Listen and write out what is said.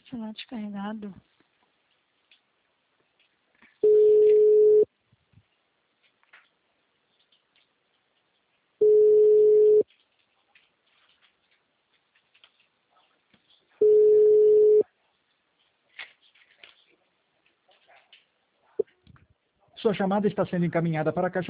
Celular descarregado. Sua chamada está sendo encaminhada para a caixa